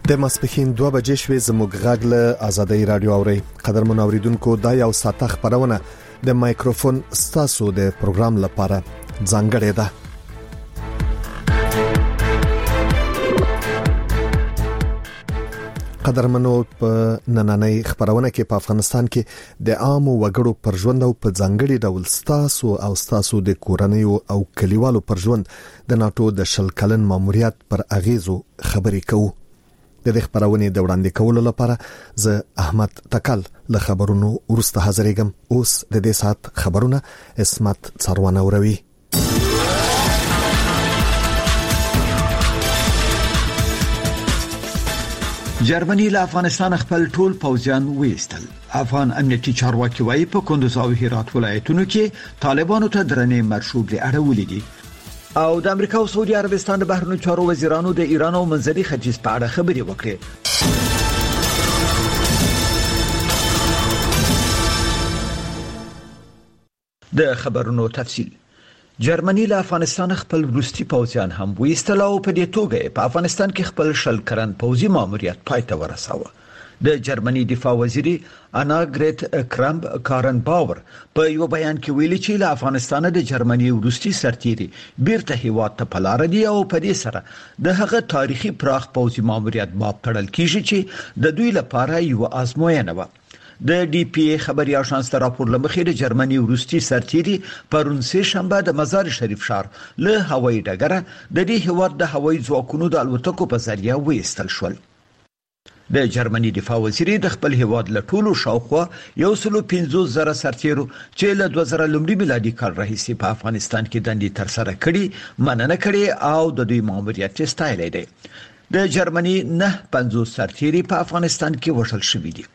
د ماسپښین 2 بجې شوې زموږ غږ له آزادۍ رادیو اوري. قدرمن اوریدونکو دا یو ساعته خبرونه د مایکروفون ستاسو د پروګرام لپاره ځانګړې ده. قدرمنو په نننۍ خبرونه کې په افغانستان کې د عام وګړو پر ژوند او په ځانګړي ډول ستاسو د کورنیو او کلیوالو پر ژوند د ناتو د شل کلن ماموریت پر اغیزو خبرې کوو. د دې خبرونې د وړاندې کولو لپاره زه احمد تکل له خبرونو ورسته حاضرېږم. اوس د دې سات خبرونه اسمت څروانه وروي. جرمني له افغانستان خپل ټول پوځیان وېستل. افغان امنیتي چارواکي وايي په کندوز او هرات ولایتونو کې طالبانو ته درنې مرشوب اړولې دي. او د امریکا او سعودي عربستان د بهرنیو چارو وزیرانو د ایران او منځني ختیځ په اړه خبرې وکړې. د خبرونو تفصیل. جرمني له افغانستان خپل روسي پوځیان هم وېستل او په دې توګه په افغانستان کې خپل شل کلن پوځي ماموریت پای ته ورساوه. د جرمني دفاع وزیر انا گریت کرامب کارن باور په یو بیان کې ویلي چې له افغانستان د جرمني روسي سرتیري بیرته هیواد ته پلار دي او په دې سره د هغه تاریخي پراخ پوځي ماموریت باب تړل کیږي چې د دوی لپاره یو آزموینه و. د ډي پی ای خبري اژانس راپور لمخې د جرمني روسي سرتیري پرون سه شنبه د مزار شریف ښار له هوایي ډګره د دې هیواد د هوایي ځواکونو د الوتکو په ذریعہ وېستل شول. د جرمني دفاع وزیر د خپل هیواد له ټولو شاوخوا 150,000 سرتیرو چې له 2000 میلادي کال راهیسې په افغانستان کې دندې تر سره کړي مننه کړي او د دوی ماموریت ستایلی دی. د جرمني 950 سرتیري په افغانستان کې وژل شوي دي.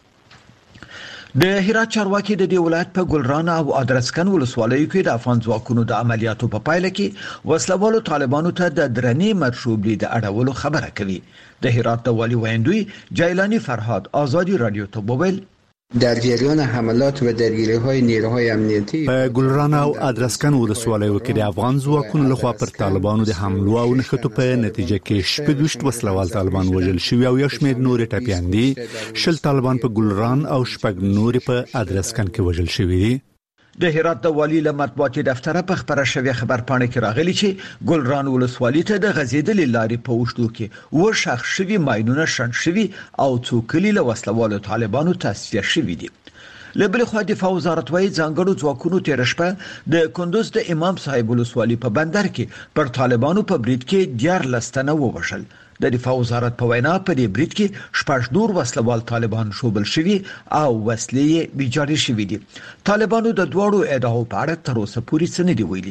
د هرات چارواکي د دې ولایت په ګلران او ادرسکن ولسوالیو کې د افغان ځواکونو د عملیاتو په پایله کې وسلوالو طالبانو ته د درنې مرشوب د اړولو خبره کوي. د هرات د والی ویندوی جیلانی فرهاد آزادی رادیو ته وویل در جریان حملات و درگیری‌های نیروهای امنیتی په ګلران او ادرسکن ولسوالیو کې د افغان ځواکونو لخوا پر طالبانو د حملو او نښتو په نتیجه کې شپږ وسلوال طالبان وژل شوي او یو شمېر نور ټپیان دي. 10 طالبان په ګلران او شپږ نور په ادرسکن کې وژل شوي دي. د هرات د والی له مطبوعاتي دفتر په خبره شوی خبرپاڼه کې راغلی چې ګلران ولسوالۍ ته د غزیدلې لارې په وشتو کې و شخ شوی ماینونه شن شوی او څوکلي له وسلوالو طالبانو تصفیه شوی دي. لبل خو دفاع وزارت وايي ځانګړو ځواکونو تیر شپه د کندوز د امام صاحب ولسوالۍ په بندر کې پر طالبانو په برید کې 14 تنه ووژل. د دفاع وزارت په وینا په دې برید کې شپږ نور وسلوال طالبان شوبل شوي او وسلې بیجاري شوي دي. طالبانو د دوړو ادعاو په اړه تر اوسه پورې څه نه دی ویلي.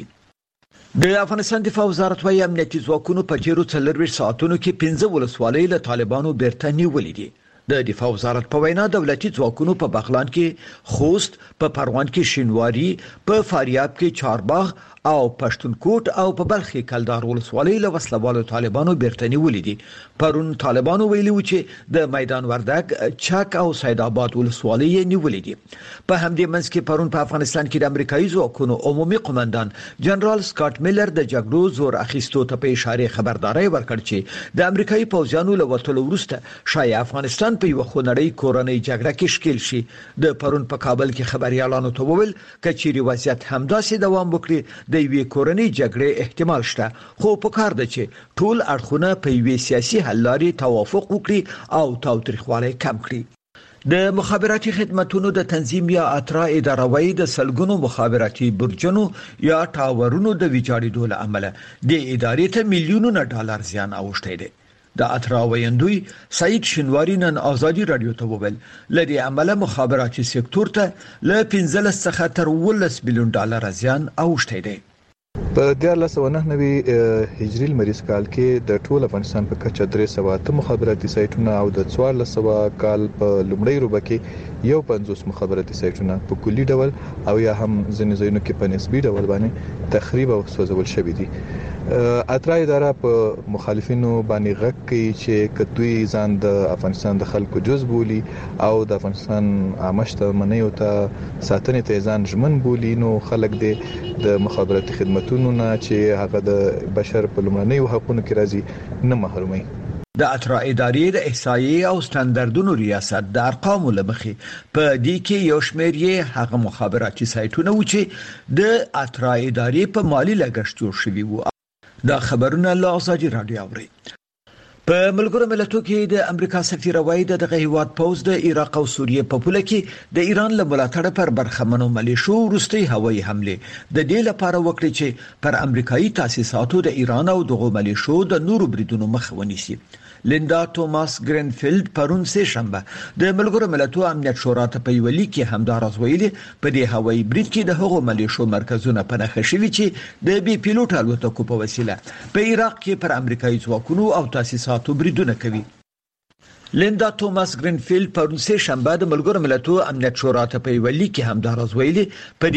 د افغانستان دفاع وزارت وايي امنیتي ځواکونو په تیرو 24 ساعتونو کې 15 ولسوالۍ له طالبانو بیرته نیولې دي. د دفاع وزارت په وینا دولتي ځواکونو په بغلان کې خوست، په پروان کې شینواری، په فاریاب کې چارباغ او پښتونکوټ او په بلخ کې کلدار ولسوالۍ له وسلوالو طالبانو بیرته نیولې دي. پرون طالبانو ویلي و چې د میدان وردګ، چک او سید آباد ولسوالۍ نیولې دي. په همدې منځ کې پرون په افغانستان کې د امریکایي ځواکونو عمومي قومندان جنرال سکاټ میلر د جګړو زور اخیستو ته په اشاره خبرداري ورکړ چې د امریکایي پوځیانو له وټلو وروسته شای افغانستان په یو خونړی کورنۍ جګړه کې شکیل شي. د پرون په کابل کې خبريالانو ته وویل کچيري وضعیت همداسې دوام وکړي د یوې کورنۍ جګړې احتمال شته، خو په کار ده چې ټول اړخونه په یوې سیاسي حل لارې توافق وکړي او تاوتریخوالی کم کړي. د مخابراتي خدماتونو د تنظیم یا اترا اداره وايي د سلګونو مخابراتي برجونو یا ټاورونو د ویجاړېدو له امله د ادارې ته میلیونونه ډالر زیان اوښتی دی. د اترا ویندوی سعید شینواری نن آزادی رادیو ته وویل لدی عمله مخابراتي سکتور ته ل 15 څخه تر 18 میلیون ډالر زیان اوښتی دی. په 2009 هجری لمریز کال کې د ټول افغانستان په کچه 308 مخابراتي سایټونه او د 1400 کال په لومړۍ روبه کې 50 مخابراتي سایټونه په کلي ډول او یا هم ځینې ځایونو کې په نسبي ډول باندې تخریب او سوځول شوي دي. اترا اداره په مخالفینو باندې غږ کوي چې کدوې ځان د افغانستان د خلکو جز بولی او د افغانستان عامشته منیو ته ساتنې ته ځان ژمن بولی نو خلک د مخابراتي خدماتونو نه چې هغه د بشر په لمنیو حقوقو کې راځي نه محرومي. د اترا ادارې د احصایې او ستاندردونو ریاست د ارقامو لمخې په دې کې یو شمېر یې هغه مخابراتي سایټونه و چې د اترا ادارې په مالی لګښت جوړ شوي وو. دا خبرونه له ازادي رادیو اوري. په ملګرو ملتونو کې د امریکا سفیر وایي د هیواد پوز د عراق او سوریه په پوله کې د ایران له ملاتړ پر برخمنو ملیشو وروستي هوایي حمله د دې لپاره وکړي چې پر امریکایي تاسیساتو د ایران او دغه ملیشو د نورو بریدونو مخ ونیسي. لیندا توماس ګرینفیلد پرون سه شنبه د ملګرو ملتونو امنیت شورا ته په ویلي کې همدارز ویلي په دې هوایي برید کې د هغو ملیشو مرکزونه په نښه شوي چې د بي پیلوټ الوتکو په وسیله په عراق کې پر امریکایي ځواکونو او تاسیساتو بریدونه کوي. لیندا توماس ګرینفیلد پرون سه شنبه د ملګرو ملتونو امنیت شورا ته په ویلي کې همدارز ویلي په